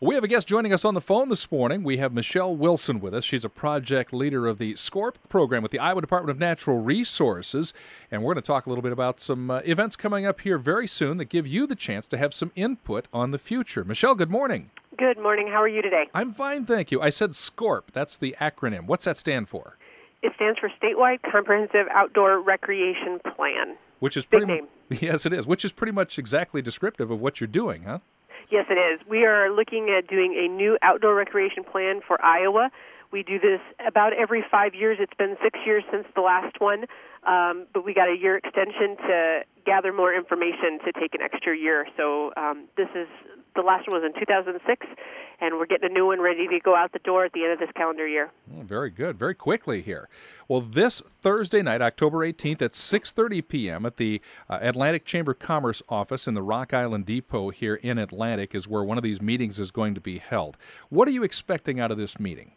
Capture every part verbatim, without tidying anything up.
We have a guest joining us on the phone this morning. We have Michelle Wilson with us. She's a project leader of the SCORP program with the Iowa Department of Natural Resources. And we're going to talk a little bit about some uh, events coming up here very soon that give you the chance to have some input on the future. Michelle, good morning. Good morning. How are you today? I'm fine, thank you. I said SCORP. That's the acronym. What's that stand for? It stands for Statewide Comprehensive Outdoor Recreation Plan. Which is Big pretty name. Mu- yes, it is. Which is pretty much exactly descriptive of what you're doing, huh? Yes, it is. We are looking at doing a new outdoor recreation plan for Iowa. We do this about every five years. It's been six years since the last one, um, but we got a year extension to gather more information to take an extra year. So um, this is the last one was in two thousand six, and we're getting a new one ready to go out the door at the end of this calendar year. Oh, very good. Very quickly here. Well, this Thursday night, October eighteenth at six thirty p.m. at the uh, Atlantic Chamber of Commerce office in the Rock Island Depot here in Atlantic is where one of these meetings is going to be held. What are you expecting out of this meeting?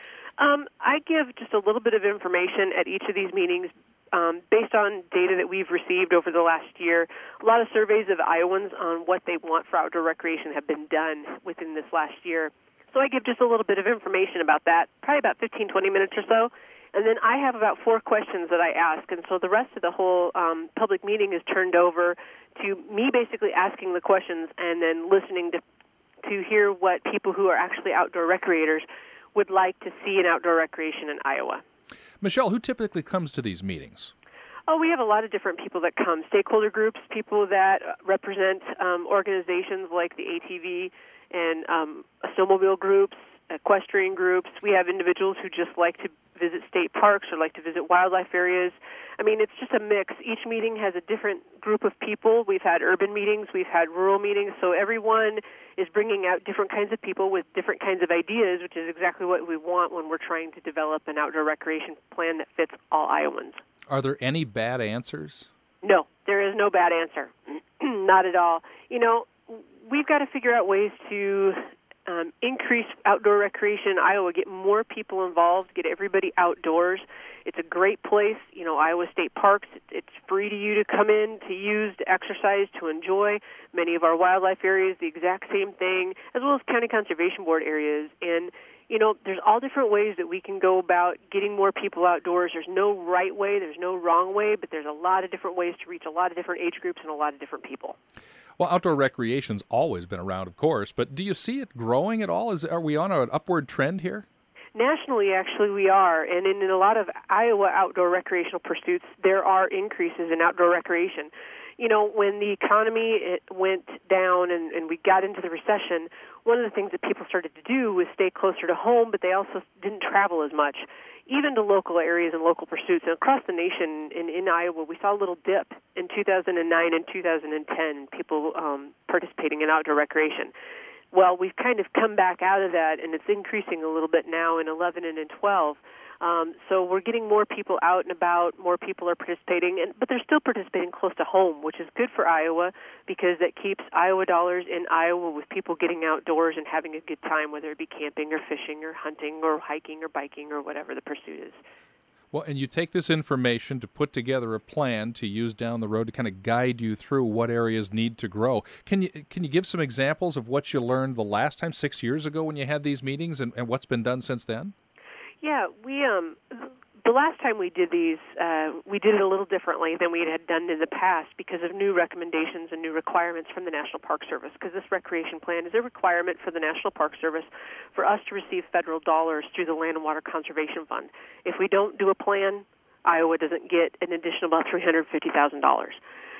Um, I give just a little bit of information at each of these meetings um, based on data that we've received over the last year. A lot of surveys of Iowans on what they want for outdoor recreation have been done within this last year. So I give just a little bit of information about that, probably about fifteen, twenty minutes or so. And then I have about four questions that I ask. And so the rest of the whole um, public meeting is turned over to me basically asking the questions and then listening to, to hear what people who are actually outdoor recreators would like to see in outdoor recreation in Iowa. Michelle, who typically comes to these meetings? Oh, we have a lot of different people that come, stakeholder groups, people that represent um, organizations like the A T V and um, snowmobile groups, equestrian groups. We have individuals who just like to visit state parks or like to visit wildlife areas. I mean, it's just a mix. Each meeting has a different group of people. We've had urban meetings, we've had rural meetings, so everyone is bringing out different kinds of people with different kinds of ideas, which is exactly what we want when we're trying to develop an outdoor recreation plan that fits all Iowans. Are there any bad answers? No, there is no bad answer. Not at all. You know, we've got to figure out ways to um, increase outdoor recreation in Iowa, get more people involved, get everybody outdoors. It's a great place. You know, Iowa State Parks, it's free to you to come in, to use, to exercise, to enjoy. Many of our wildlife areas, the exact same thing, as well as county conservation board areas. And, you know, there's all different ways that we can go about getting more people outdoors. There's no right way, there's no wrong way, but there's a lot of different ways to reach a lot of different age groups and a lot of different people. Well, outdoor recreation's always been around, of course, but do you see it growing at all? Is, are we on an upward trend here? Nationally, actually, we are, and in, in a lot of Iowa outdoor recreational pursuits, there are increases in outdoor recreation. You know, when the economy it went down and, and we got into the recession, one of the things that people started to do was stay closer to home, but they also didn't travel as much, even to local areas and local pursuits. And across the nation, in, in Iowa, we saw a little dip in two thousand nine and two thousand ten, people um, participating in outdoor recreation. Well, we've kind of come back out of that, and it's increasing a little bit now in eleven and in twelve. Um, so we're getting more people out and about, more people are participating, and, but they're still participating close to home, which is good for Iowa because that keeps Iowa dollars in Iowa with people getting outdoors and having a good time, whether it be camping or fishing or hunting or hiking or biking or whatever the pursuit is. Well, and you take this information to put together a plan to use down the road to kind of guide you through what areas need to grow. Can you can you give some examples of what you learned the last time, six years ago, when you had these meetings, and, and what's been done since then? Yeah, we um, the last time we did these, uh, we did it a little differently than we had done in the past because of new recommendations and new requirements from the National Park Service, because this recreation plan is a requirement for the National Park Service for us to receive federal dollars through the Land and Water Conservation Fund. If we don't do a plan, Iowa doesn't get an additional about three hundred fifty thousand dollars.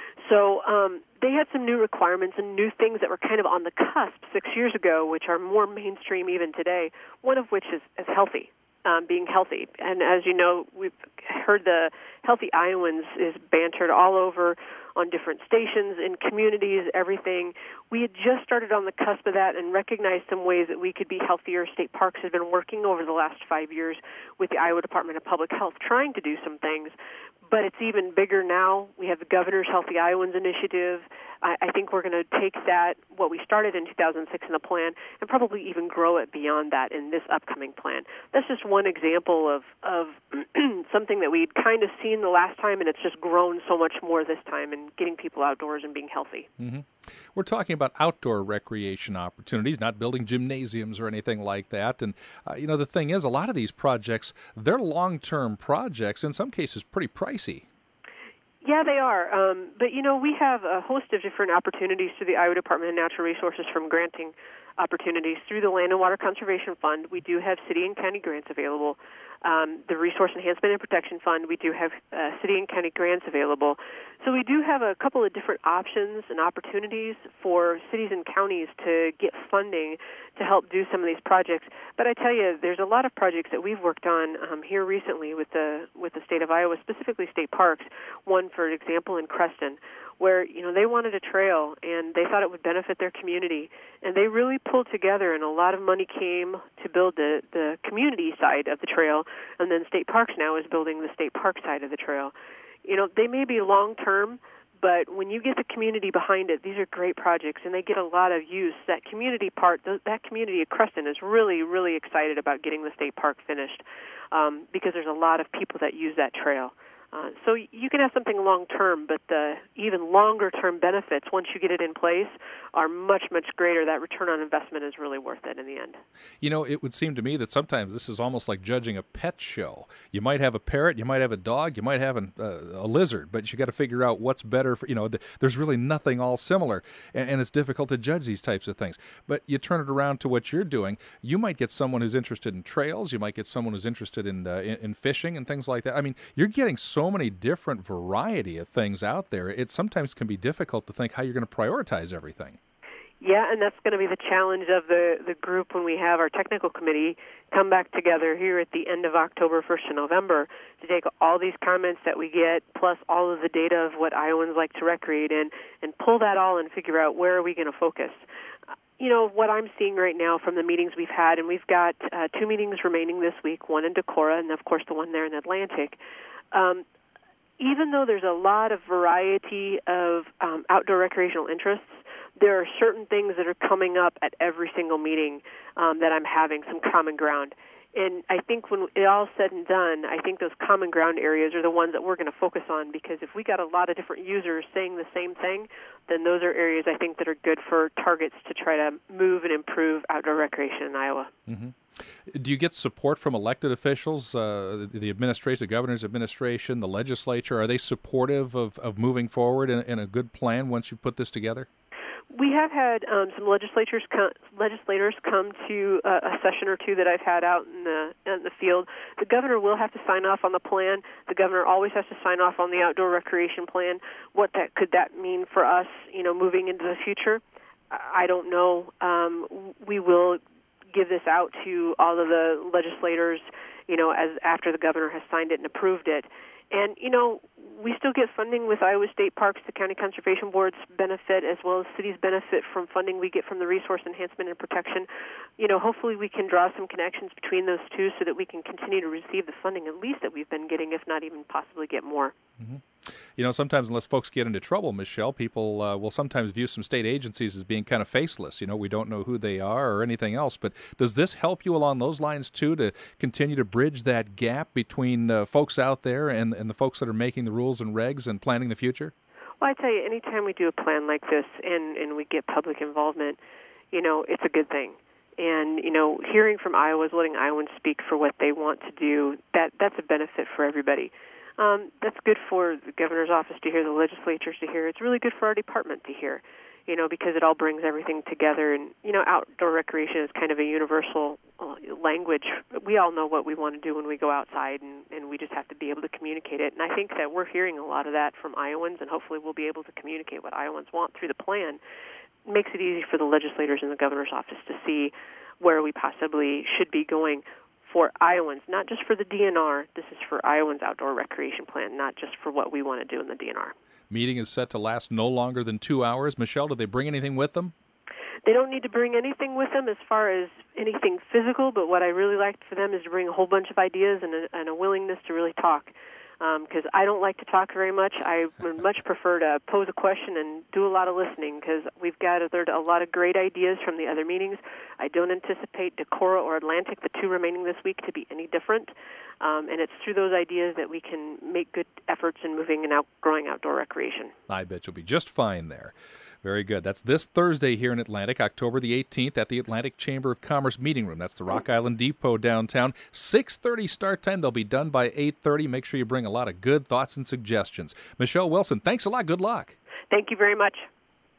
So um, they had some new requirements and new things that were kind of on the cusp six years ago, which are more mainstream even today, one of which is, is healthy. Um, being healthy. And as you know, we've heard the Healthy Iowans is bantered all over on different stations, in communities, everything. We had just started on the cusp of that and recognized some ways that we could be healthier. State Parks has been working over the last five years with the Iowa Department of Public Health trying to do some things. but it's even bigger now. We have the Governor's Healthy Iowans Initiative. I, I think we're going to take that, what we started in two thousand six in the plan, and probably even grow it beyond that in this upcoming plan. That's just one example of, of something that we'd kind of seen the last time, and it's just grown so much more this time in getting people outdoors and being healthy. Mm-hmm. We're talking about outdoor recreation opportunities, not building gymnasiums or anything like that. And, uh, you know, the thing is, a lot of these projects, they're long-term projects, in some cases pretty pricey. Yeah, they are. Um, but, you know, we have a host of different opportunities through the Iowa Department of Natural Resources, from granting opportunities through the Land and Water Conservation Fund. We do have city and county grants available. Um, the Resource Enhancement and Protection Fund, we do have uh, city and county grants available. So we do have a couple of different options and opportunities for cities and counties to get funding to help do some of these projects. But I tell you, there's a lot of projects that we've worked on um, here recently with the with the state of Iowa, specifically state parks. One, for example, in Creston, where, you know, they wanted a trail and they thought it would benefit their community, and they really pulled together, and a lot of money came to build the the community side of the trail, and then State Parks now is building the state park side of the trail. You know, they may be long term, but when you get the community behind it, these are great projects, and they get a lot of use. That community part, that community of Creston is really, really excited about getting the state park finished, um, because there's a lot of people that use that trail. Uh, so you can have something long-term, but the even longer-term benefits, once you get it in place, are much, much greater. That return on investment is really worth it in the end. You know, it would seem to me that sometimes this is almost like judging a pet show. You might have a parrot, you might have a dog, you might have an, uh, a lizard, but you got to figure out what's better for, you know, th- there's really nothing all similar, and, and it's difficult to judge these types of things. But you turn it around to what you're doing, you might get someone who's interested in trails, you might get someone who's interested in, uh, in, in fishing and things like that. I mean, you're getting so So many different variety of things out there. It sometimes can be difficult to think how you're going to prioritize everything. Yeah, and that's going to be the challenge of the, the group when we have our technical committee come back together here at the end of October, first of November, to take all these comments that we get, plus all of the data of what Iowans like to recreate in, and pull that all and figure out where are we going to focus. You know, what I'm seeing right now from the meetings we've had, and we've got uh, two meetings remaining this week, one in Decorah and, of course, the one there in Atlantic. Um, even though there's a lot of variety of um, outdoor recreational interests, there are certain things that are coming up at every single meeting um, that I'm having, some common ground. And I think when it all said and done, I think those common ground areas are the ones that we're going to focus on, because if we got a lot of different users saying the same thing, then those are areas I think that are good for targets to try to move and improve outdoor recreation in Iowa. Mm-hmm. Do you get support from elected officials, uh, the administration, the governor's administration, the legislature? Are they supportive of, of moving forward in, in a good plan once you put this together? We have had um, some legislators come, legislators come to uh, a session or two that I've had out in the in the field. The governor will have to sign off on the plan. The governor always has to sign off on the outdoor recreation plan. What that could that mean for us, you know, moving into the future? I don't know. Um, we will give this out to all of the legislators, you know, as after the governor has signed it and approved it. And, you know, we still get funding with Iowa State Parks. The county conservation boards benefit, as well as cities benefit from funding we get from the Resource Enhancement and Protection. You know, hopefully we can draw some connections between those two so that we can continue to receive the funding at least that we've been getting, if not even possibly get more. Mm-hmm. You know, sometimes unless folks get into trouble, Michelle, people uh, will sometimes view some state agencies as being kind of faceless. You know, we don't know who they are or anything else. But does this help you along those lines, too, to continue to bridge that gap between uh, folks out there and, and the folks that are making the rules and regs and planning the future? Well, I tell you, anytime we do a plan like this and, and we get public involvement, you know, it's a good thing. And, you know, hearing from Iowans, letting Iowans speak for what they want to do, that that's a benefit for everybody. Um, that's good for the governor's office to hear, the legislatures to hear. It's really good for our department to hear, you know, because it all brings everything together. And, you know, outdoor recreation is kind of a universal uh, language. We all know what we want to do when we go outside, and, and we just have to be able to communicate it. And I think that we're hearing a lot of that from Iowans, and hopefully we'll be able to communicate what Iowans want through the plan. It makes it easy for the legislators in the governor's office to see where we possibly should be going for Iowans, not just for the D N R. This is for Iowans' outdoor recreation plan, not just for what we want to do in the D N R. Meeting is set to last no longer than two hours. Michelle, did they bring anything with them? They don't need to bring anything with them as far as anything physical, but what I really liked for them is to bring a whole bunch of ideas and a, and a willingness to really talk. because um, I don't like to talk very much. I would much prefer to pose a question and do a lot of listening, because we've gathered a lot of great ideas from the other meetings. I don't anticipate Decorah or Atlantic, the two remaining this week, to be any different. Um, and it's through those ideas that we can make good efforts in moving and outgrowing outdoor recreation. I bet you'll be just fine there. Very good. That's this Thursday here in Atlantic, October the eighteenth, at the Atlantic Chamber of Commerce Meeting Room. That's the Rock Island Depot downtown. six thirty start time. They'll be done by eight thirty. Make sure you bring a lot of good thoughts and suggestions. Michelle Wilson, thanks a lot. Good luck. Thank you very much.